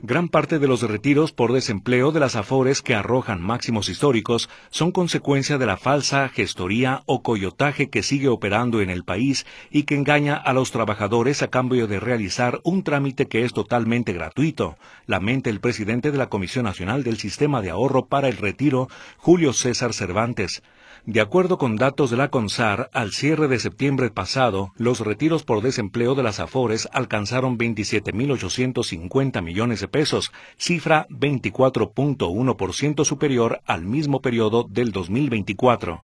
Gran parte de los retiros por desempleo de las Afores que arrojan máximos históricos son consecuencia de la falsa gestoría o coyotaje que sigue operando en el país y que engaña a los trabajadores a cambio de realizar un trámite que es totalmente gratuito, lamenta el presidente de la Comisión Nacional del Sistema de Ahorro para el Retiro, Julio César Cervantes. De acuerdo con datos de la CONSAR, al cierre de septiembre pasado, los retiros por desempleo de las Afores alcanzaron 27.850 millones de pesos, cifra 24.1% superior al mismo periodo del 2024.